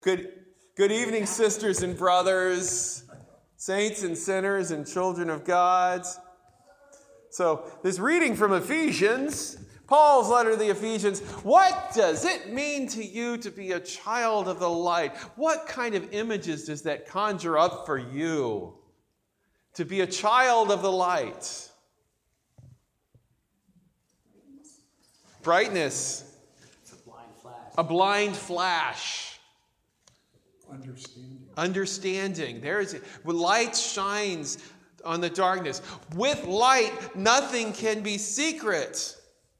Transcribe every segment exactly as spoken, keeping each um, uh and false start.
Good, good evening, sisters and brothers, saints and sinners and children of God. So, this reading from Ephesians, Paul's letter to the Ephesians, what does it mean to you to be a child of the light? What kind of images does that conjure up for you? To be a child of the light. Brightness. It's a blind flash. A blind flash. Understanding. Understanding. There is light shines on the darkness. With light, nothing can be secret.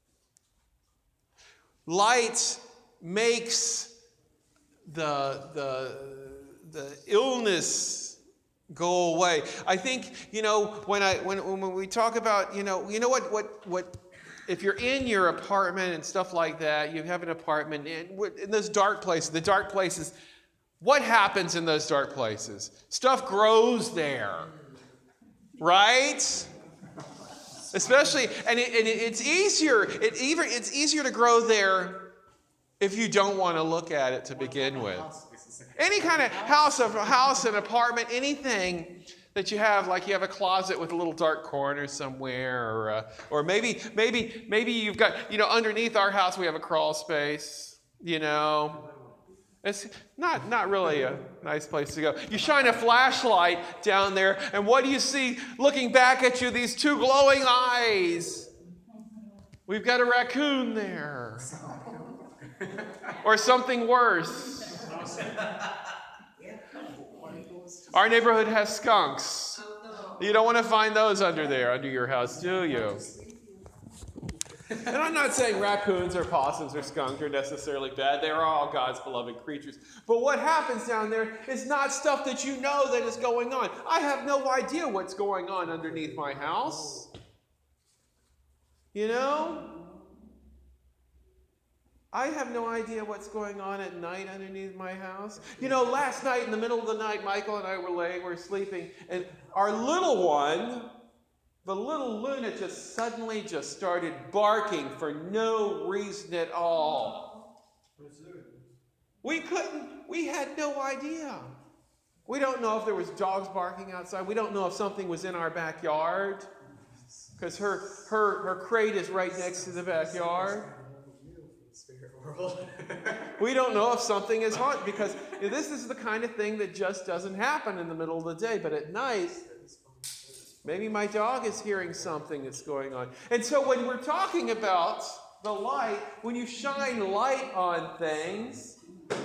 Light makes the the the illness go away. I think, you know, when I when when we talk about, you know, you know what what what if you're in your apartment and stuff like that, you have an apartment in, in those dark places, the dark places. What happens in those dark places? Stuff grows there, right? Especially, and, it, and it, it's easier. It even it's easier to grow there if you don't want to look at it to begin with. Any kind of house, of house, an apartment, anything that you have, like you have a closet with a little dark corner somewhere, or uh, or maybe maybe maybe you've got, you know, underneath our house we have a crawl space, you know. It's not, not really a nice place to go. You shine a flashlight down there, and what do you see looking back at you? These two glowing eyes. We've got a raccoon there. Or something worse. Our neighborhood has skunks. You don't want to find those under there, under your house, do you? And I'm not saying raccoons or possums or skunks are necessarily bad. They're all God's beloved creatures. But what happens down there is not stuff that you know that is going on. I have no idea what's going on underneath my house. You know? I have no idea what's going on at night underneath my house. You know, last night in the middle of the night, Michael and I were laying, we were sleeping, and our little one... The little Luna just suddenly just started barking for no reason at all. We couldn't, we had no idea. We don't know if there was dogs barking outside. We don't know if something was in our backyard. Because her, her, her crate is right next to the backyard. We don't know if something is haunted, because this is the kind of thing that just doesn't happen in the middle of the day. But at night, maybe my dog is hearing something that's going on. And so when we're talking about the light, when you shine light on things,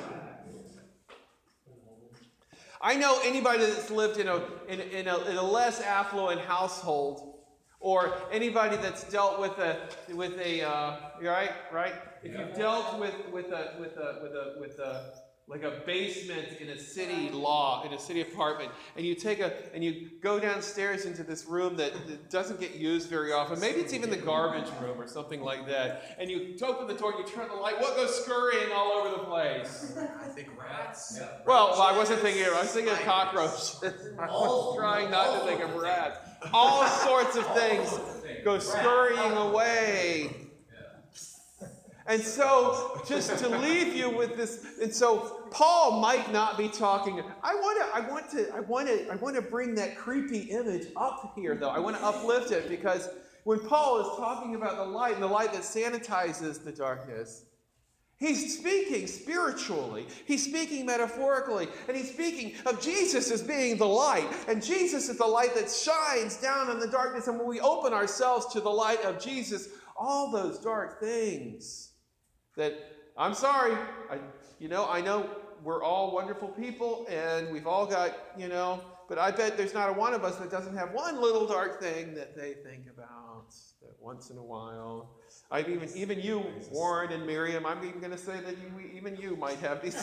I know anybody that's lived in a, in, in a, in a less affluent household, or anybody that's dealt with a, with a, uh, right, right? If you've dealt with, with a, with a, with a, with a, like a basement in a city law, in a city apartment, and you take a, and you go downstairs into this room that, that doesn't get used very often. Maybe it's even the garbage room or something like that. And you open the door, and you turn the light. What goes scurrying all over the place? I think rats. Yeah. Well, well, I wasn't thinking of, I was thinking of cockroaches. I was trying not to think of rats. All sorts of things go scurrying away. And so, just to leave you with this, and so Paul might not be talking. I want to, I want to, I want to, I want to bring that creepy image up here, though. I want to uplift it, because when Paul is talking about the light and the light that sanitizes the darkness, he's speaking spiritually. He's speaking metaphorically, and he's speaking of Jesus as being the light, and Jesus is the light that shines down in the darkness. And when we open ourselves to the light of Jesus, all those dark things. That, I'm sorry, I, you know, I know we're all wonderful people, and we've all got, you know, but I bet there's not a one of us that doesn't have one little dark thing that they think about, that once in a while. I've even, even you, Warren and Miriam, I'm even going to say that you, even you might have these.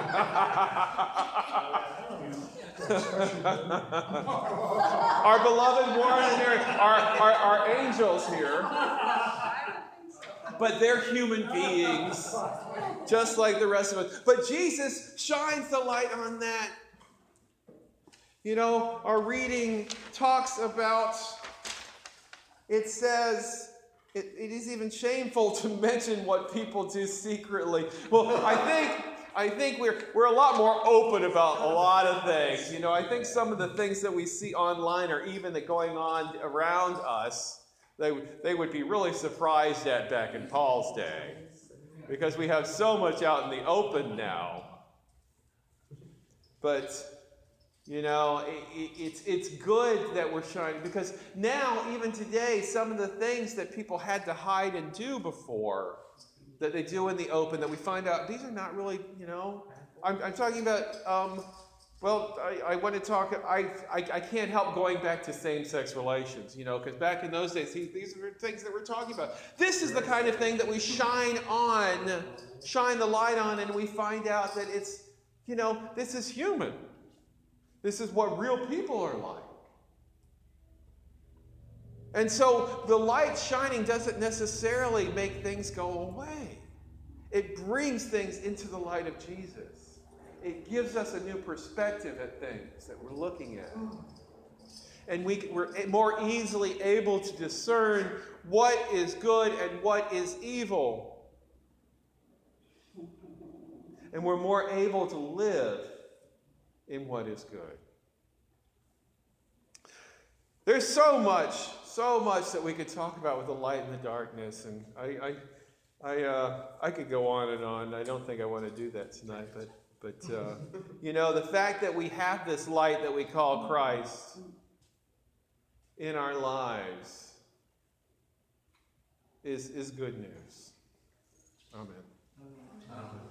Our beloved Warren and Miriam are, are, are angels here. But they're human beings, just like the rest of us. But Jesus shines the light on that. You know, our reading talks about, it says, it, it is even shameful to mention what people do secretly. Well, I think I think we're we're a lot more open about a lot of things. You know, I think some of the things that we see online or even that going on around us, they they would be really surprised at back in Paul's day, because we have so much out in the open now. But you know, it, it, it's it's good that we're shining, because now, even today, some of the things that people had to hide and do before, that they do in the open, that we find out these are not really, you know, I'm, I'm talking about, um, well, I, I want to talk, I, I I can't help going back to same-sex relations, you know, because back in those days, these are things that we're talking about. This is the kind of thing that we shine on, shine the light on, and we find out that it's, you know, this is human. This is what real people are like. And so the light shining doesn't necessarily make things go away. It brings things into the light of Jesus. It gives us a new perspective at things that we're looking at. And we, we're more easily able to discern what is good and what is evil. And we're more able to live in what is good. There's so much, so much that we could talk about with the light and the darkness, and I, I, I, uh, I could go on and on. I don't think I want to do that tonight, but, but uh, you know, the fact that we have this light that we call Christ in our lives is is good news. Amen. Um,